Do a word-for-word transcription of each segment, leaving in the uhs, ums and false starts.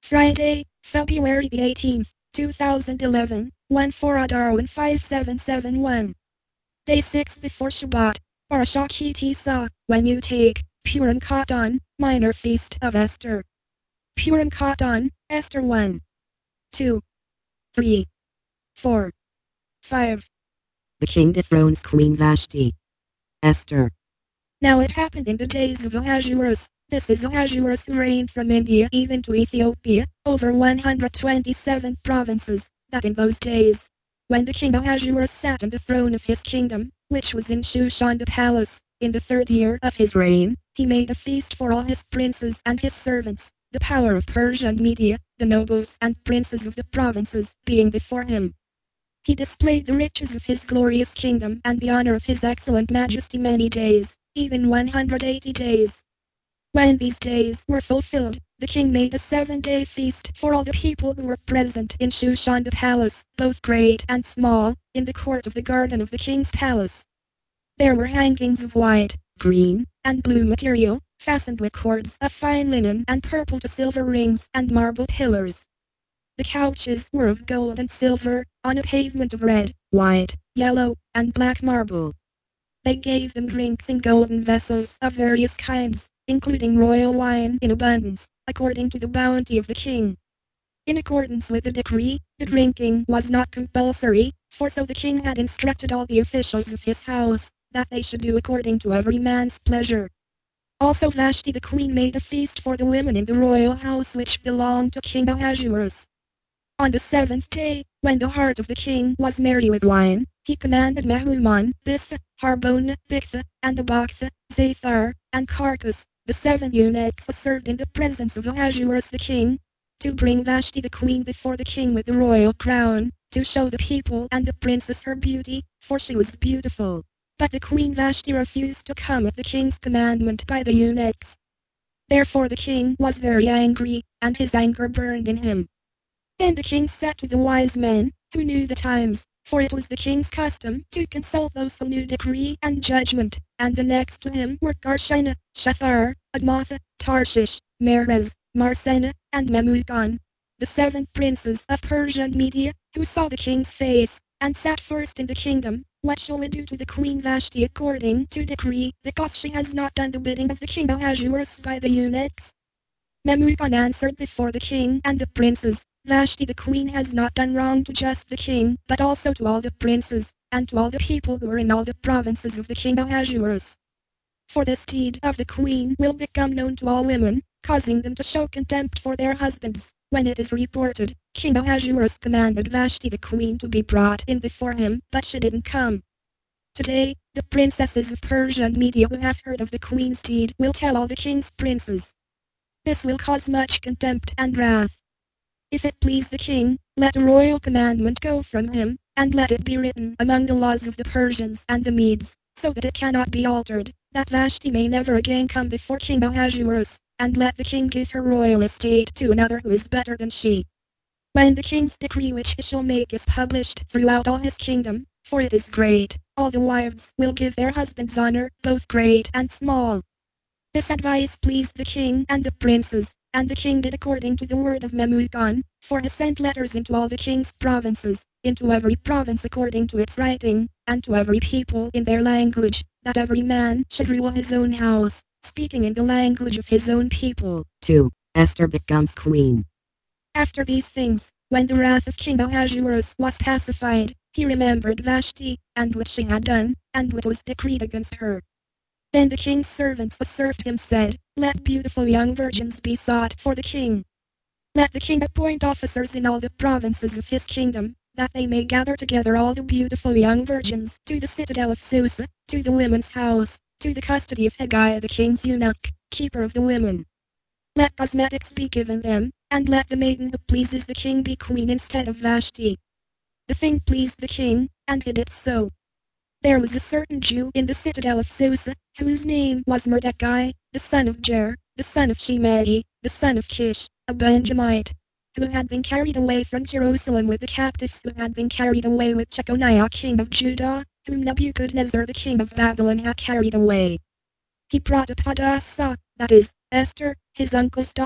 Friday, February the eighteenth, two thousand eleven, one four Adar five seven seven one. Day six before Shabbat, Parashah Ki Tisa, when you take, Purim Katan, minor feast of Esther. Purim Katan, Esther one, two, three, four, five. The king dethrones Queen Vashti. Esther. Now it happened in the days of Ahasuerus, this is Ahasuerus who reigned from India even to Ethiopia, over one hundred twenty-seven provinces, that in those days, when the king Ahasuerus sat on the throne of his kingdom, which was in Shushan the palace, in the third year of his reign, he made a feast for all his princes and his servants, the power of Persia and Media, the nobles and princes of the provinces, being before him. He displayed the riches of his glorious kingdom and the honor of his excellent majesty many days, even one hundred eighty days. When these days were fulfilled, the king made a seven-day feast for all the people who were present in Shushan the palace, both great and small, in the court of the garden of the king's palace. There were hangings of white, green, and blue material, fastened with cords of fine linen and purple to silver rings and marble pillars. The couches were of gold and silver, on a pavement of red, white, yellow, and black marble. They gave them drinks in golden vessels of various kinds, including royal wine in abundance, according to the bounty of the king. In accordance with the decree, the drinking was not compulsory, for so the king had instructed all the officials of his house, that they should do according to every man's pleasure. Also Vashti the queen made a feast for the women in the royal house which belonged to King Ahasuerus. On the seventh day, when the heart of the king was merry with wine, he commanded Mehuman, Bitha, Harbona, Bigtha, and Abagtha, Zathar, and Carcas, the seven eunuchs who served in the presence of Ahasuerus the king, to bring Vashti the queen before the king with the royal crown, to show the people and the princess her beauty, for she was beautiful. But the queen Vashti refused to come at the king's commandment by the eunuchs. Therefore the king was very angry, and his anger burned in him. Then the king said to the wise men, who knew the times, for it was the king's custom to consult those who knew decree and judgment, and the next to him were Karshina, Shathar, Admatha, Tarshish, Meres, Marsena, and Memucan, the seven princes of Persia and Media, who saw the king's face, and sat first in the kingdom. What shall we do to the queen Vashti according to decree, because she has not done the bidding of the king Ahasuerus by the eunuchs? Memucan answered before the king and the princes, Vashti the queen has not done wrong to just the king, but also to all the princes, and to all the people who are in all the provinces of the king Ahasuerus. For this deed of the queen will become known to all women, causing them to show contempt for their husbands. When it is reported, King Ahasuerus commanded Vashti the queen to be brought in before him, but she didn't come. Today, the princesses of Persia and Media who have heard of the queen's deed will tell all the king's princes. This will cause much contempt and wrath. If it please the king, let a royal commandment go from him, and let it be written among the laws of the Persians and the Medes, so that it cannot be altered, that Vashti may never again come before King Ahasuerus, and let the king give her royal estate to another who is better than she. When the king's decree which he shall make is published throughout all his kingdom, for it is great, all the wives will give their husbands honor, both great and small. This advice pleased the king and the princes, and the king did according to the word of Memucan, for he sent letters into all the king's provinces, into every province according to its writing, and to every people in their language, that every man should rule his own house, speaking in the language of his own people. two. Esther becomes queen. After these things, when the wrath of King Ahasuerus was pacified, he remembered Vashti, and what she had done, and what was decreed against her. Then the king's servants who served him said, Let beautiful young virgins be sought for the king. Let the king appoint officers in all the provinces of his kingdom, that they may gather together all the beautiful young virgins to the citadel of Susa, to the women's house, to the custody of Hegai the king's eunuch, keeper of the women. Let cosmetics be given them, and let the maiden who pleases the king be queen instead of Vashti. The thing pleased the king, and he did so. There was a certain Jew in the citadel of Susa, whose name was Mordecai, the son of Jair, the son of Shimei, the son of Kish, a Benjamite, who had been carried away from Jerusalem with the captives who had been carried away with Jeconiah king of Judah, whom Nebuchadnezzar the king of Babylon had carried away. He brought up Hadassah, that is, Esther, his uncle's daughter,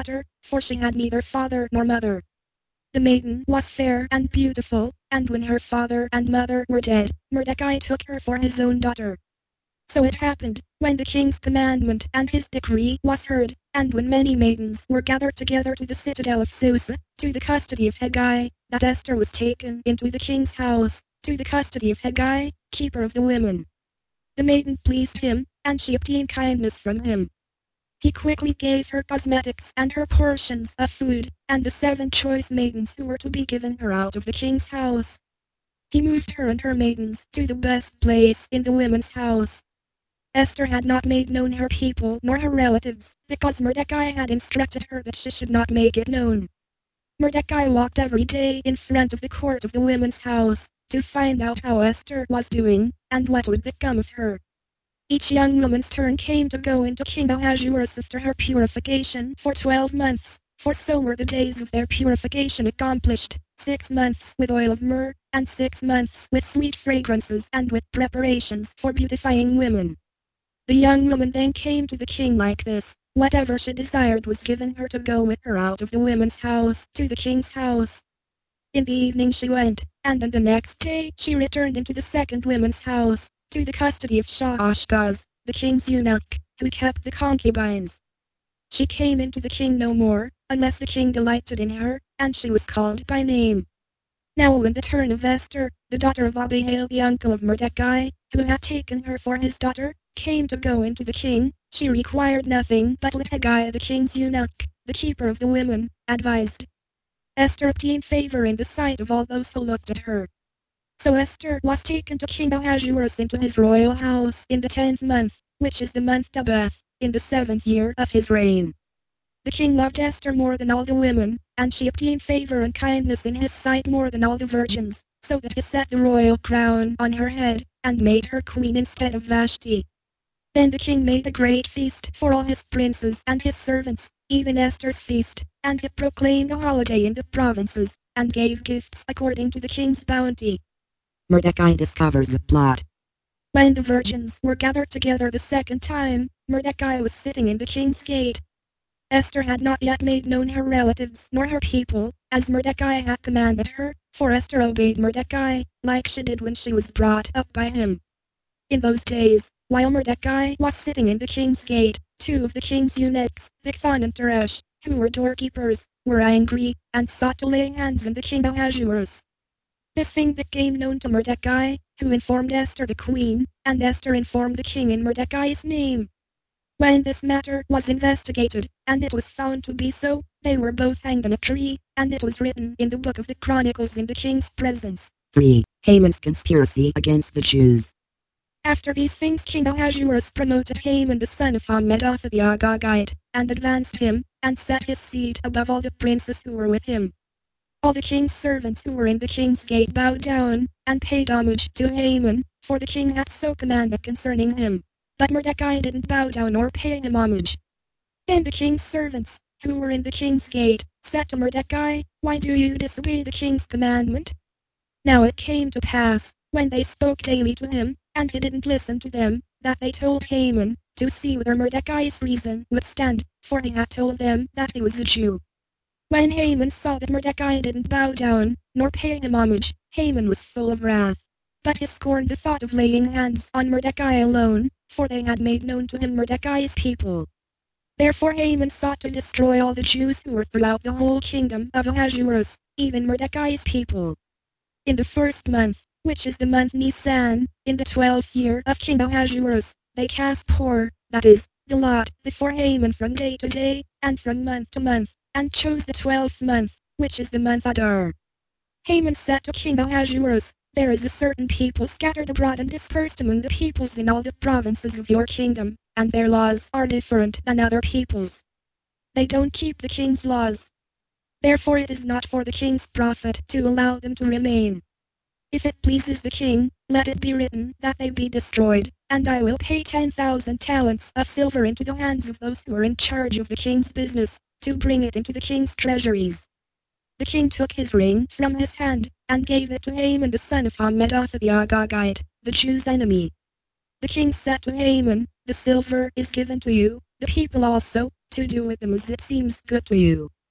for she had neither father nor mother. The maiden was fair and beautiful, and when her father and mother were dead, Mordecai took her for his own daughter. So it happened, when the king's commandment and his decree was heard, and when many maidens were gathered together to the citadel of Susa, to the custody of Hegai, that Esther was taken into the king's house, to the custody of Hegai, keeper of the women. The maiden pleased him, and she obtained kindness from him. He quickly gave her cosmetics and her portions of food, and the seven choice maidens who were to be given her out of the king's house. He moved her and her maidens to the best place in the women's house. Esther had not made known her people nor her relatives, because Mordecai had instructed her that she should not make it known. Mordecai walked every day in front of the court of the women's house, to find out how Esther was doing, and what would become of her. Each young woman's turn came to go into King Ahasuerus after her purification for twelve months, for so were the days of their purification accomplished, six months with oil of myrrh, and six months with sweet fragrances and with preparations for beautifying women. The young woman then came to the king like this: whatever she desired was given her to go with her out of the women's house to the king's house. In the evening she went, and on the next day she returned into the second women's house, to the custody of Shaashgaz, the king's eunuch, who kept the concubines. She came into the king no more, unless the king delighted in her, and she was called by name. Now when the turn of Esther, the daughter of Abihail the uncle of Mordecai, who had taken her for his daughter, came to go into the king, she required nothing but what Hegai the king's eunuch, the keeper of the women, advised. Esther obtained favor in the sight of all those who looked at her. So Esther was taken to King Ahasuerus into his royal house in the tenth month, which is the month Tabeth, in the seventh year of his reign. The king loved Esther more than all the women, and she obtained favor and kindness in his sight more than all the virgins, so that he set the royal crown on her head, and made her queen instead of Vashti. Then the king made a great feast for all his princes and his servants, even Esther's feast, and he proclaimed a holiday in the provinces, and gave gifts according to the king's bounty. Mordecai discovers a plot. When the virgins were gathered together the second time, Mordecai was sitting in the king's gate. Esther had not yet made known her relatives nor her people, as Mordecai had commanded her, for Esther obeyed Mordecai, like she did when she was brought up by him. In those days, while Mordecai was sitting in the king's gate, two of the king's eunuchs, Bigthan and Teresh, who were doorkeepers, were angry, and sought to lay hands on the king Ahasuerus. This thing became known to Mordecai, who informed Esther the queen, and Esther informed the king in Mordecai's name. When this matter was investigated, and it was found to be so, they were both hanged on a tree, and it was written in the book of the Chronicles in the king's presence. three. Haman's conspiracy against the Jews. After these things King Ahasuerus promoted Haman the son of Hammedatha the Agagite, and advanced him, and set his seat above all the princes who were with him. All the king's servants who were in the king's gate bowed down, and paid homage to Haman, for the king had so commanded concerning him. But Mordecai didn't bow down or pay him homage. Then the king's servants, who were in the king's gate, said to Mordecai, "Why do you disobey the king's commandment?" Now it came to pass, when they spoke daily to him, and he didn't listen to them, that they told Haman, to see whether Mordecai's reason would stand, for he had told them that he was a Jew. When Haman saw that Mordecai didn't bow down, nor pay him homage, Haman was full of wrath. But he scorned the thought of laying hands on Mordecai alone, for they had made known to him Mordecai's people. Therefore Haman sought to destroy all the Jews who were throughout the whole kingdom of Ahasuerus, even Mordecai's people. In the first month, which is the month Nisan, in the twelfth year of King Ahasuerus, they cast pour, that is, the lot, before Haman from day to day, and from month to month, and chose the twelfth month, which is the month Adar. Haman said to King Ahasuerus, "There is a certain people scattered abroad and dispersed among the peoples in all the provinces of your kingdom, and their laws are different than other peoples. They don't keep the king's laws. Therefore it is not for the king's profit to allow them to remain. If it pleases the king, let it be written that they be destroyed, and I will pay ten thousand talents of silver into the hands of those who are in charge of the king's business, to bring it into the king's treasuries." The king took his ring from his hand, and gave it to Haman the son of Hammedatha the Agagite, the Jews' enemy. The king said to Haman, "The silver is given to you, the people also, to do with them as it seems good to you."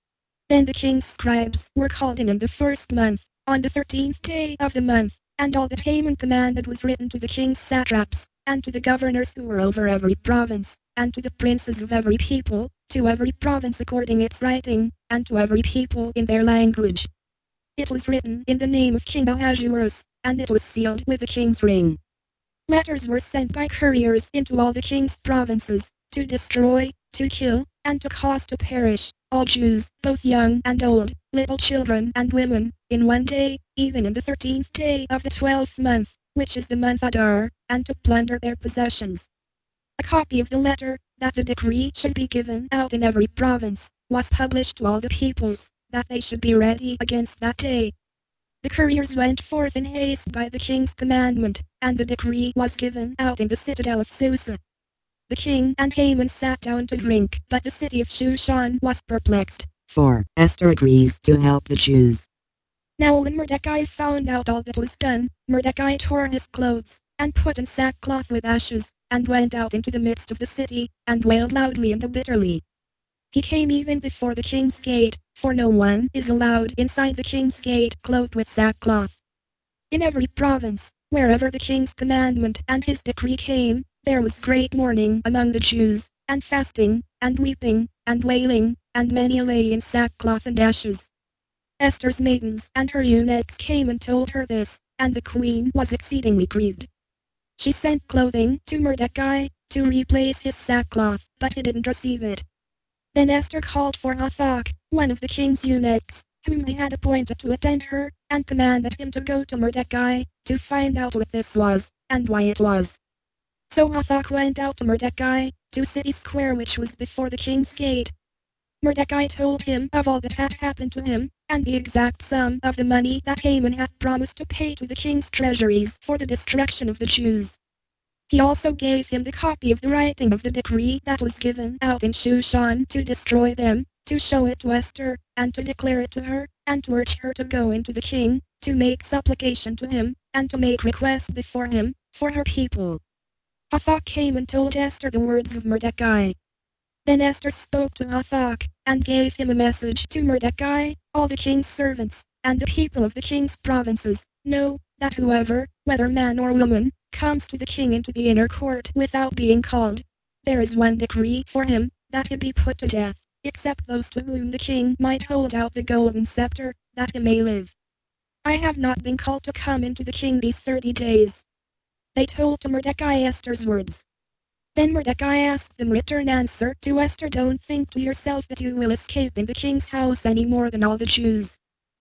Then the king's scribes were called in in the first month, on the thirteenth day of the month, and all that Haman commanded was written to the king's satraps, and to the governors who were over every province, and to the princes of every people, to every province according its writing, and to every people in their language. It was written in the name of King Ahasuerus, and it was sealed with the king's ring. Letters were sent by couriers into all the king's provinces, to destroy, to kill, and to cause to perish, all Jews, both young and old, little children and women, in one day, even in the thirteenth day of the twelfth month, which is the month Adar, and to plunder their possessions. A copy of the letter, that the decree should be given out in every province, was published to all the peoples, that they should be ready against that day. The couriers went forth in haste by the king's commandment, and the decree was given out in the citadel of Susa. The king and Haman sat down to drink, but the city of Shushan was perplexed. four. Esther agrees to help the Jews. Now when Mordecai found out all that was done, Mordecai tore his clothes, and put on sackcloth with ashes, and went out into the midst of the city, and wailed loudly and bitterly. He came even before the king's gate, for no one is allowed inside the king's gate clothed with sackcloth. In every province, wherever the king's commandment and his decree came, there was great mourning among the Jews, and fasting, and weeping, and wailing, and many lay in sackcloth and ashes. Esther's maidens and her eunuchs came and told her this, and the queen was exceedingly grieved. She sent clothing to Mordecai, to replace his sackcloth, but he didn't receive it. Then Esther called for Hathach, one of the king's eunuchs, whom he had appointed to attend her, and commanded him to go to Mordecai, to find out what this was, and why it was. So Hathach went out to Mordecai, to City Square which was before the king's gate. Mordecai told him of all that had happened to him, and the exact sum of the money that Haman had promised to pay to the king's treasuries for the destruction of the Jews. He also gave him the copy of the writing of the decree that was given out in Shushan to destroy them, to show it to Esther, and to declare it to her, and to urge her to go into the king, to make supplication to him, and to make request before him, for her people. Hathach came and told Esther the words of Mordecai. Then Esther spoke to Hathach, and gave him a message to Mordecai. All the king's servants, and the people of the king's provinces, know, that whoever, whether man or woman, comes to the king into the inner court without being called, there is one decree for him, that he be put to death, except those to whom the king might hold out the golden scepter, that he may live. I have not been called to come into the king these thirty days. They told to Mordecai Esther's words. Then Mordecai asked them return answer to Esther, don't think to yourself that you will escape in the king's house any more than all the Jews.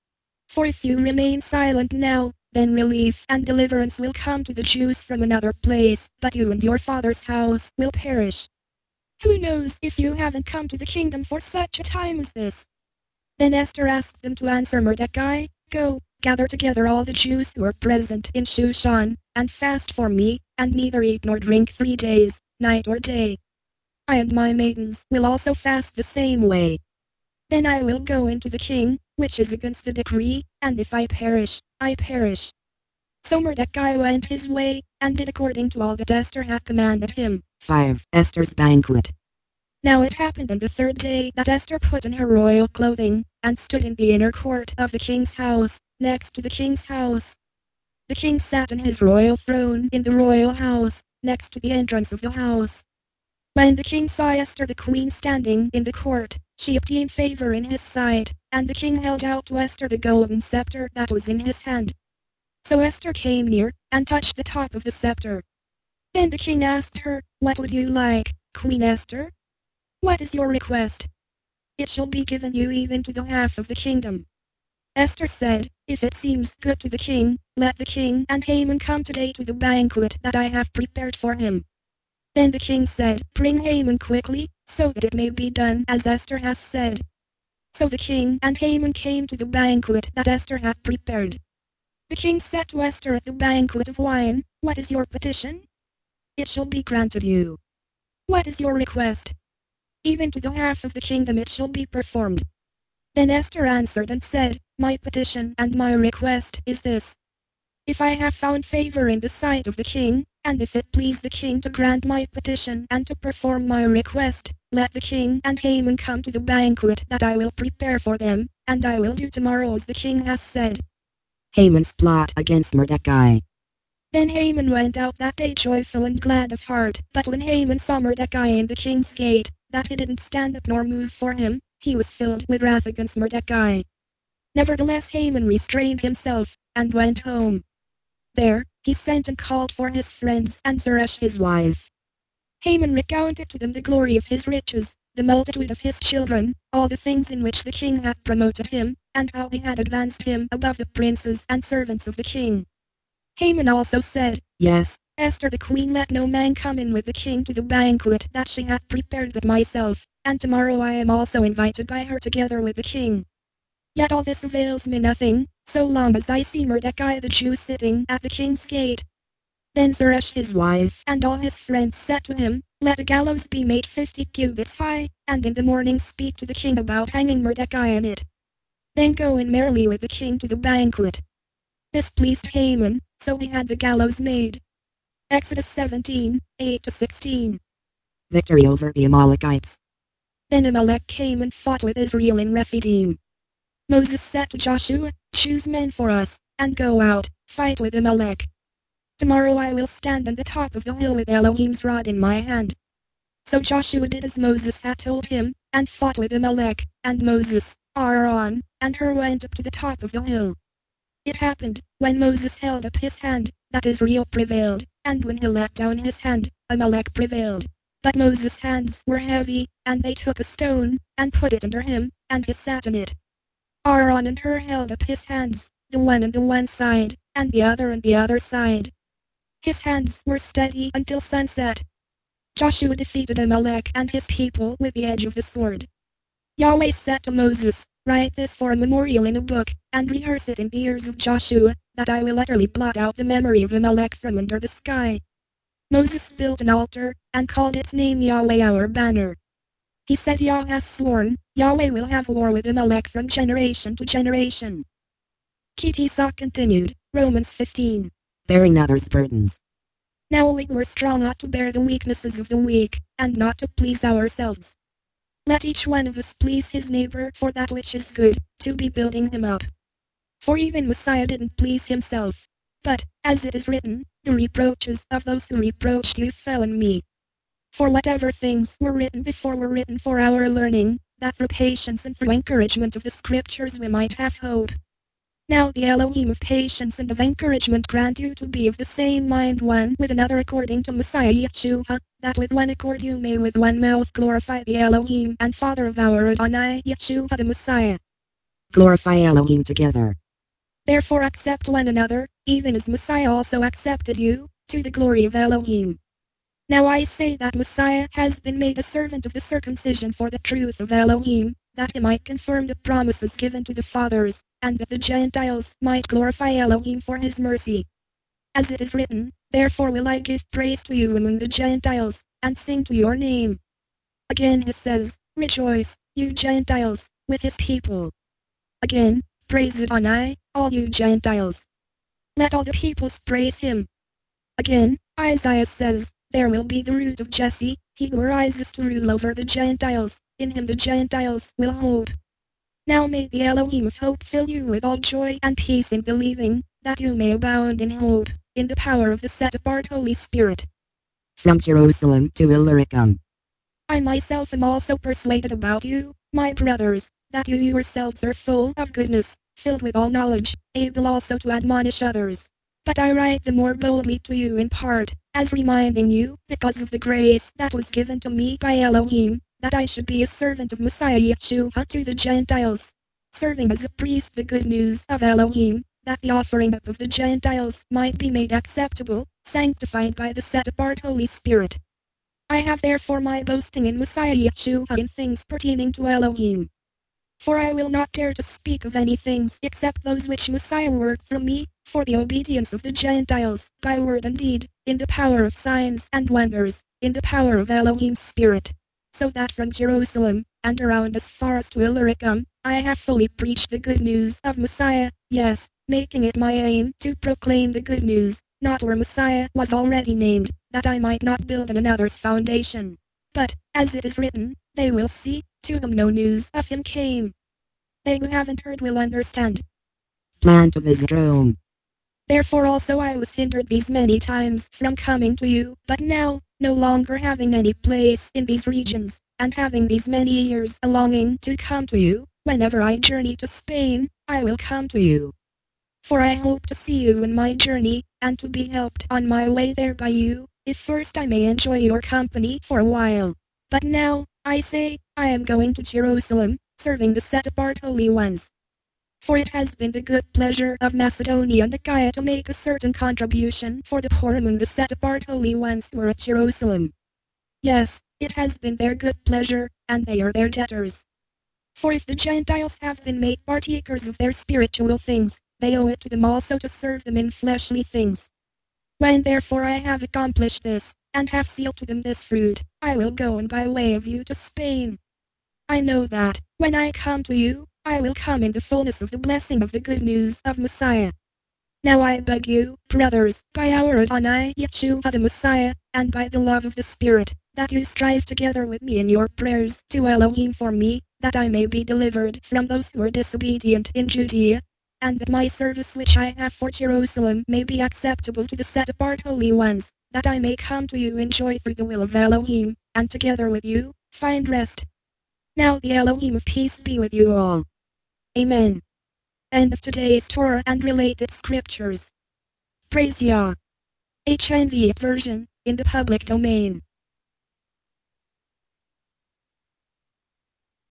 For if you remain silent now, then relief and deliverance will come to the Jews from another place, but you and your father's house will perish. Who knows if you haven't come to the kingdom for such a time as this? Then Esther asked them to answer Mordecai, go, gather together all the Jews who are present in Shushan, and fast for me, and neither eat nor drink three days, night or day. I and my maidens will also fast the same way. Then I will go into the king, which is against the decree, and if I perish, I perish. So Mordecai went his way, and did according to all that Esther had commanded him. five. Esther's banquet. Now it happened on the third day that Esther put on her royal clothing, and stood in the inner court of the king's house, next to the king's house. The king sat on his royal throne in the royal house, next to the entrance of the house. When the king saw Esther the queen standing in the court, she obtained favor in his sight, and the king held out to Esther the golden scepter that was in his hand. So Esther came near, and touched the top of the scepter. Then the king asked her, what would you like, Queen Esther? What is your request? It shall be given you even to the half of the kingdom. Esther said, if it seems good to the king, let the king and Haman come today to the banquet that I have prepared for him. Then the king said, bring Haman quickly, so that it may be done as Esther has said. So the king and Haman came to the banquet that Esther had prepared. The king said to Esther at the banquet of wine, what is your petition? It shall be granted you. What is your request? Even to the half of the kingdom it shall be performed. Then Esther answered and said, my petition and my request is this. If I have found favor in the sight of the king, and if it please the king to grant my petition and to perform my request, Let the king and Haman come to the banquet that I will prepare for them, and I will do tomorrow as the king has said. Haman's plot against Mordecai. Then Haman went out that day joyful and glad of heart. But when Haman saw Mordecai in the king's gate, that he didn't stand up nor move for him, he was filled with wrath against Mordecai. Nevertheless Haman restrained himself, and went home. There, he sent and called for his friends and Zeresh his wife. Haman recounted to them the glory of his riches, the multitude of his children, all the things in which the king had promoted him, and how he had advanced him above the princes and servants of the king. Haman also said, Yes, Esther the queen, let no man come in with the king to the banquet that she hath prepared but myself, and tomorrow I am also invited by her together with the king. Yet all this avails me nothing, so long as I see Mordecai the Jew sitting at the king's gate. Then Zeresh his wife and all his friends said to him, Let a gallows be made fifty cubits high, and in the morning speak to the king about hanging Mordecai on it. Then go in merrily with the king to the banquet. This pleased Haman, so he had the gallows made. Exodus seventeen, eight to sixteen. Victory over the Amalekites. Then Amalek came and fought with Israel in Rephidim. Moses said to Joshua, Choose men for us, and go out, fight with Amalek. Tomorrow I will stand on the top of the hill with Elohim's rod in my hand. So Joshua did as Moses had told him, and fought with Amalek, and Moses, Aaron, and Hur went up to the top of the hill. It happened, when Moses held up his hand, that Israel prevailed, and when he let down his hand, Amalek prevailed. But Moses' hands were heavy, and they took a stone, and put it under him, and he sat on it. Aaron and Hur held up his hands, the one on the one side, and the other on the other side. His hands were steady until sunset. Joshua defeated Amalek and his people with the edge of the sword. Yahweh said to Moses, Write this for a memorial in a book, and rehearse it in the ears of Joshua, that I will utterly blot out the memory of Amalek from under the sky. Moses built an altar, and called its name Yahweh our banner. He said, Yah has sworn, Yahweh will have war with Amalek from generation to generation. Kitisa continued, Romans fifteen. Bearing others' burdens. Now we were strong ought to bear the weaknesses of the weak, and not to please ourselves. Let each one of us please his neighbor for that which is good, to be building him up. For even Messiah didn't please himself. But, as it is written, the reproaches of those who reproached you fell on me. For whatever things were written before were written for our learning, that through patience and through encouragement of the scriptures we might have hope. Now the Elohim of patience and of encouragement grant you to be of the same mind one with another according to Messiah Yeshua, that with one accord you may with one mouth glorify the Elohim and Father of our Adonai Yeshua the Messiah. Glorify Elohim together. Therefore accept one another, even as Messiah also accepted you, to the glory of Elohim. Now I say that Messiah has been made a servant of the circumcision for the truth of Elohim, that he might confirm the promises given to the fathers, and that the Gentiles might glorify Elohim for his mercy. As it is written, Therefore will I give praise to you among the Gentiles, and sing to your name. Again he says, Rejoice, you Gentiles, with his people. Again, praise Adonai, all you Gentiles. Let all the peoples praise him. Again, Isaiah says, There will be the root of Jesse, he who arises to rule over the Gentiles, in him the Gentiles will hope. Now may the Elohim of hope fill you with all joy and peace in believing, that you may abound in hope, in the power of the set-apart Holy Spirit. From Jerusalem to Illyricum. I myself am also persuaded about you, my brothers, that you yourselves are full of goodness, filled with all knowledge, able also to admonish others. But I write the more boldly to you in part, as reminding you, because of the grace that was given to me by Elohim, that I should be a servant of Messiah Yeshua to the Gentiles, serving as a priest the good news of Elohim, that the offering up of the Gentiles might be made acceptable, sanctified by the set-apart Holy Spirit. I have therefore my boasting in Messiah Yeshua in things pertaining to Elohim. For I will not dare to speak of any things except those which Messiah worked for me, for the obedience of the Gentiles, by word and deed, in the power of signs and wonders, in the power of Elohim's Spirit. So that from Jerusalem, and around as far as to Illyricum, I have fully preached the good news of Messiah, yes, making it my aim to proclaim the good news, not where Messiah was already named, that I might not build on another's foundation. But, as it is written, they will see, to whom no news of him came. They who haven't heard will understand. Plan to visit Rome. Therefore also I was hindered these many times from coming to you, but now, no longer having any place in these regions, and having these many years a longing to come to you, whenever I journey to Spain, I will come to you. For I hope to see you in my journey, and to be helped on my way there by you, if first I may enjoy your company for a while. But now, I say, I am going to Jerusalem, serving the set-apart holy ones. For it has been the good pleasure of Macedonia and Achaia to make a certain contribution for the poor among the set-apart holy ones who are at Jerusalem. Yes, it has been their good pleasure, and they are their debtors. For if the Gentiles have been made partakers of their spiritual things, they owe it to them also to serve them in fleshly things. When therefore I have accomplished this, and have sealed to them this fruit, I will go on by way of you to Spain. I know that, when I come to you, I will come in the fullness of the blessing of the good news of Messiah. Now I beg you, brothers, by our Adonai Yeshua the Messiah, and by the love of the Spirit, that you strive together with me in your prayers to Elohim for me, that I may be delivered from those who are disobedient in Judea, and that my service which I have for Jerusalem may be acceptable to the set-apart holy ones, that I may come to you in joy through the will of Elohim, and together with you, find rest. Now the Elohim of peace be with you all. Amen. End of today's Torah and related scriptures. Praise Yah. H N V version, in the public domain.